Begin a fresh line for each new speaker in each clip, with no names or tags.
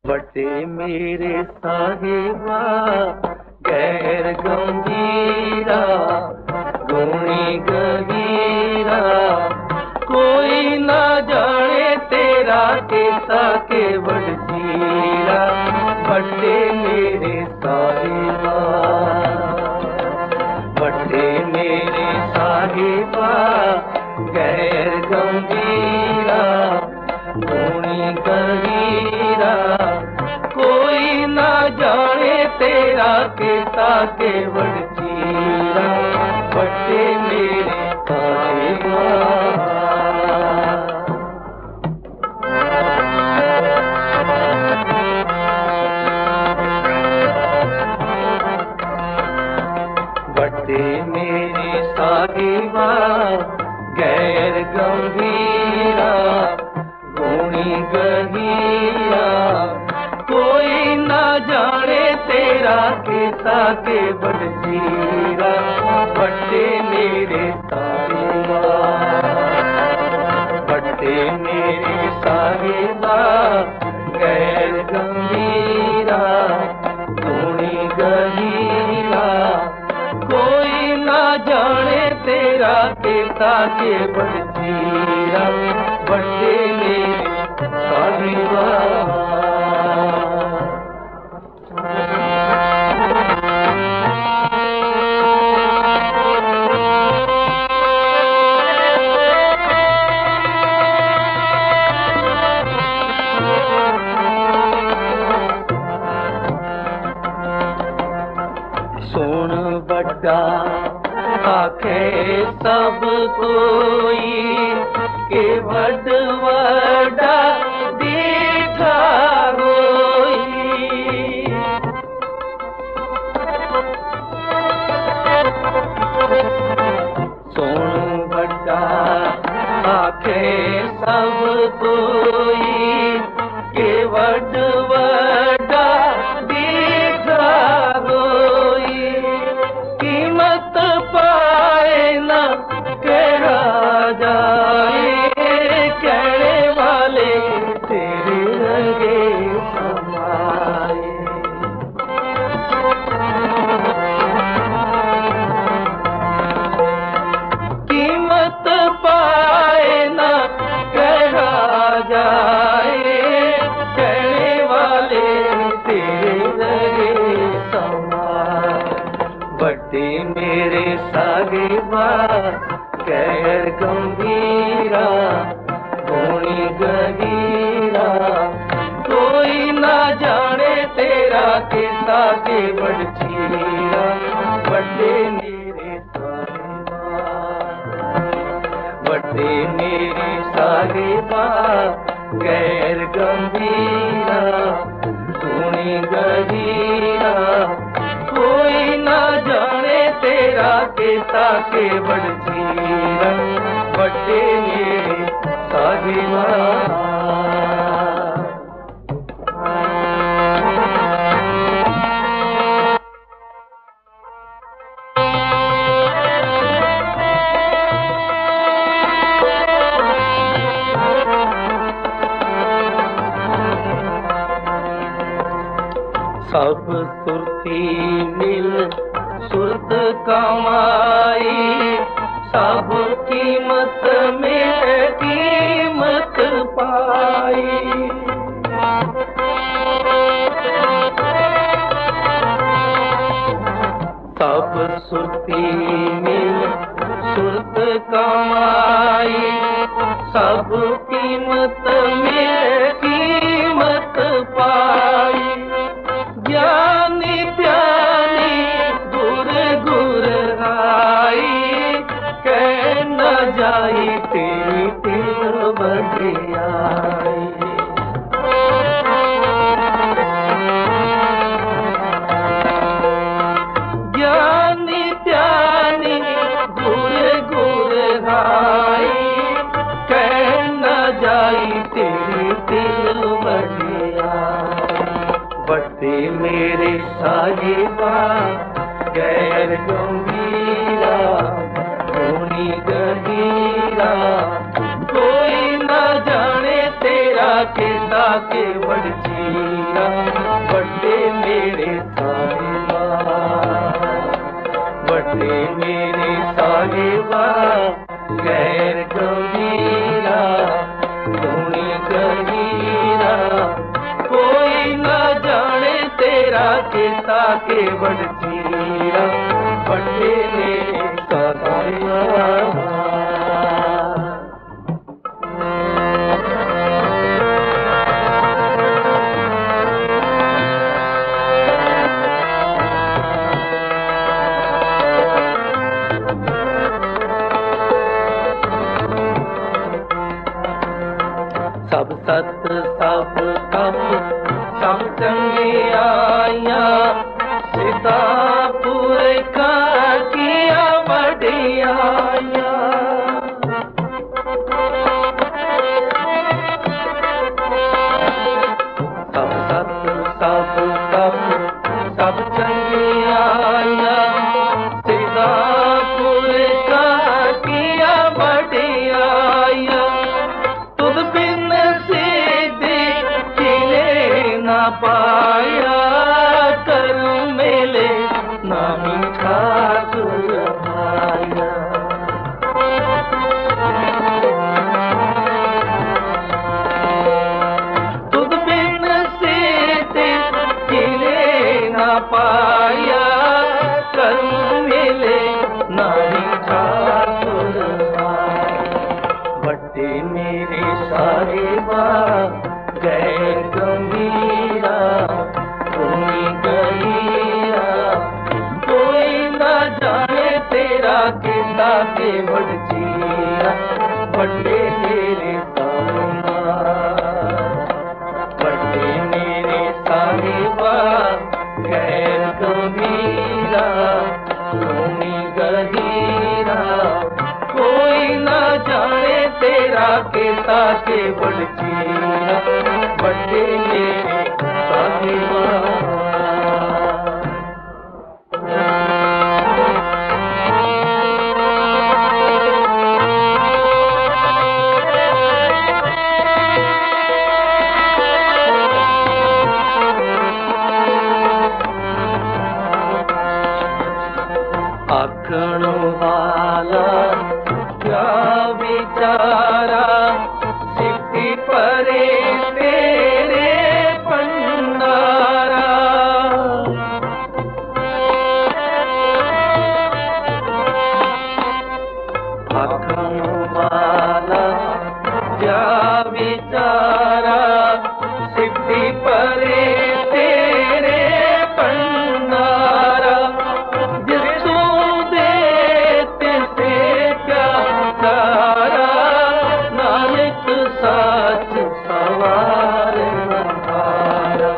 बटे मेरे साहिबा गैर गंभीरा गुणी गहीरा, कोई ना जाने तेरा कैसा केवल जीरा। बटे मेरे साहिबा, बटे मेरे साहिबा गैर गंभीरा गुणी गहीरा, कोई ना जाने तेरा कैसा केवल जीरा। बटे मेरे साहिबा, बटे मेरे साहिबा गैर गंभीरा गुणी गहीरा, कोई ना जाने तेरा कैसा केवल जीरा। बटे मेरे साहिबा, बटे मेरे साहिबा गैर गंभीरा गुणी गहीरा, कोई ना जाने तेरा कैसा केवल जीरा। बटे मेरे साहिबा, सुन बड़ा आखे सब कोई के वड वड़ा दीठा होई। सुन बड़ा आखे सब कोई के वड वड़ा दीठा होई, कीमत पाए न कहा जाए, कहने वाले तेरे रंगे समाए। कीमत पाए न कहा जाए, कहने वाले तेरे रंगे समाए। बटे मेरे साहिबा गैर गंभीरा गुणी गहीरा, कोई ना जाने तेरा कैसा केवल जीरा। बटे मेरे साहिबा, बटे मेरे साहिबा गैर गंभीरा गुणी गहीरा, कोई ना जाने तेरा कैसा केवल जीरा। बटे मेरे साहिबा, सब सुरती मिल सुरत कमाई, सब कीमत में कीमत पाई। सब सुरती मिल सुरत कमाई, सब कीमत में कीमत पाई। ज्ञानी ध्यानी गुर गुर आई, कह न जाई तेरी तिल बगियाई। ज्ञानी ध्यानी गुर गुर आई, कह न जाई तेरी तिल बगियाई। बटे मेरे साहिबा गैर गंभीरा गुणी गहीरा, कोई ना जाने तेरा कैसा केवल जीरा। गंभीरा बड़े मेरे साहिबा, बड़े मेरे साहिबा गैर गंभीरा धूनी गहीरा, कोई न जाने तेरा केता के बड़ चीरा बड़े मेरे साहिबा। सब सत सब कप सब चंगियाया सीता पूरे का किया बढ़ियाया, सब सत सब कप सब चंगियाया सीता पूरे का किया बढ़ियाया, तुद बिन पाया कर मेले नामी ठाकुर भाया, तुद बिन सीते किले ना पाया कर मेले नामी ठाकुर भाया, बड़े मेरे साहिबा गैर गंभीरा धूनी गहीरा, कोई न जाने तेरा केता के बड़ चीरा बड़े मेरे साहिबा, बड़े मेरे साहिबा गैर गंभीरा धूनी गहीरा, कोई न जाने तेरा केता के बड़ चीरा बड़े मेरे साहिबा। आखण वाला क्या विचारा सिद्धि परे तेरे भंडारा, आखण वाला क्या विचारा सिद्धि परे तेरे भंडारा, जिसको देते से क्या चारा नानक साच सवार नहारा,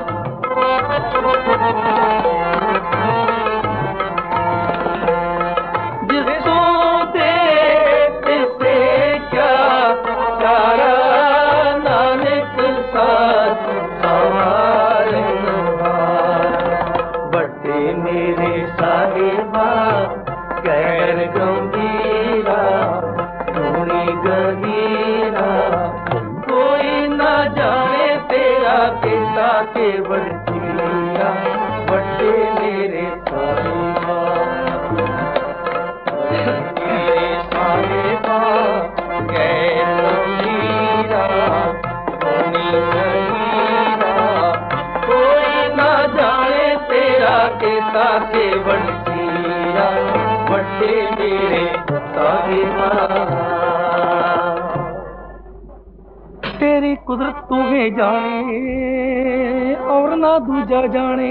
जिसको देते से क्या चारा नानक साच सवार नहारा, बड़े मेरे साहिबा गैर गंभीरा धूनी गहीरा, कोई न जाने तेरा केता के बड़ चीरा बड़े मेरे साहिबा, मेरे साहिबा गैर गंभीरा धूनी गहीरा, कोई न जाने तेरा केता के बड़ चीरा बड़े मेरे साहिबा। तेरी कुदरत तुम्हें जाने और ना दूजा जाने,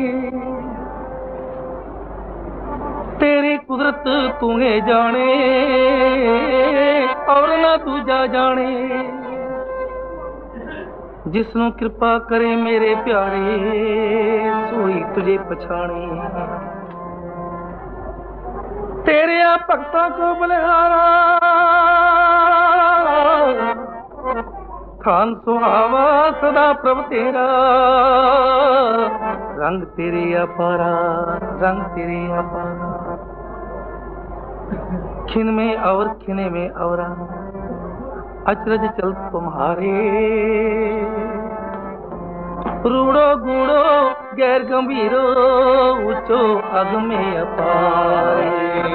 तेरी कुदरत तुम्हें जाने और ना दूजा जाने, जिसनु कृपा करे मेरे प्यारे सोई तुझे पछाने, तेरे आ भक्तों को बलिहारा खान सुहावा सदा प्रभ तेरा, रंग तेरे अपारा रंग तेरे अपारा, खिन में और खिने में अवरा अचरज चल तुम्हारे, रूड़ो गूड़ो गैर गंभीरो ऊंचो अगमे अपारे।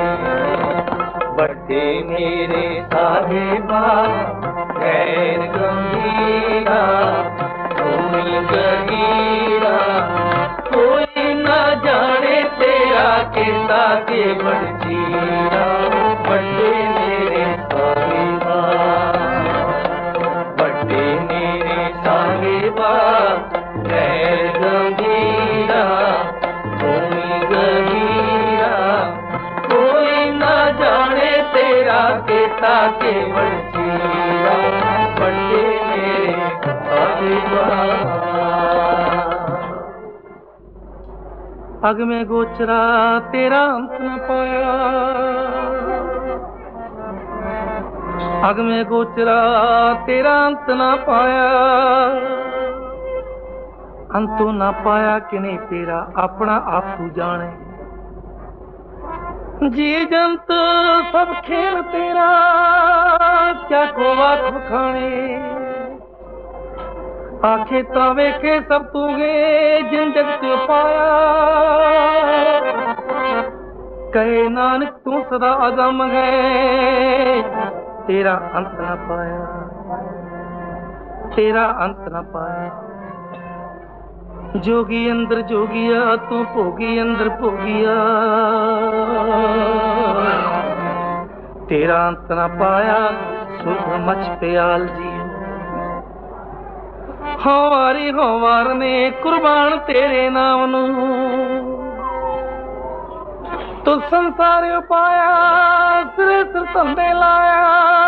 बड़े मेरे साहिबा गैर गंभीरा भूमि गहीरा, कोई न जाने तेरा केता के बड़चीरा। बड़े मेरे साहिबा, बड़े मेरे साहिबा गैर गंभीरा भूमि गहीरा, कोई न जाने तेरा केता के बड़चीरा। बड़े मेरे साहिबा। अग में गोचरा तेरा अंत न पाया, अग में गोचरा तेरा अंत न पाया। अंतु न पाया किने तेरा अपना आप तू जाने। जी जंत सब खेल तेरा क्या को वाक खाने। आखे ता वेखे सब तू गे जिन जगत पाया। कहे नानक तू सदा अदम है, तेरा अंत न पाया, तेरा अंत न पाया। जोगी अंदर जोगिया तू भोगी अंदर भोगिया, तेरा अंत न पाया सुख मच प्याल जी। होवारी होवार ने कुर्बान तेरे नाम नू, तू संसार पाया सिर सिर धंधे लाया।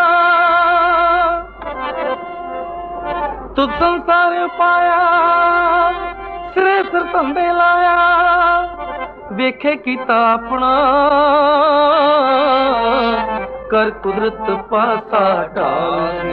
तू संसार पाया सिरे सिर धंधे लाया। वेखे कीता अपना कर कुदरत पासा डाल।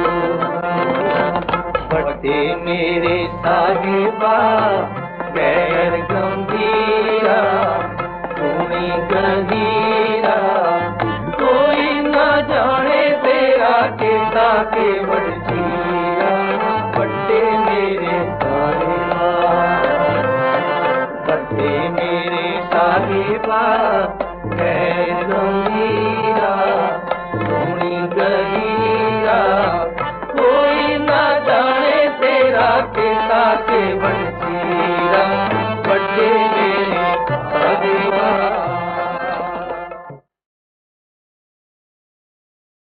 बड़े मेरे साहिबा गैर गंभीरा भूमि गहीरा, कोई न जाने तेरा केता के बड़चीरा। बड़े मेरे साहिबा, बड़े मेरे साहिबा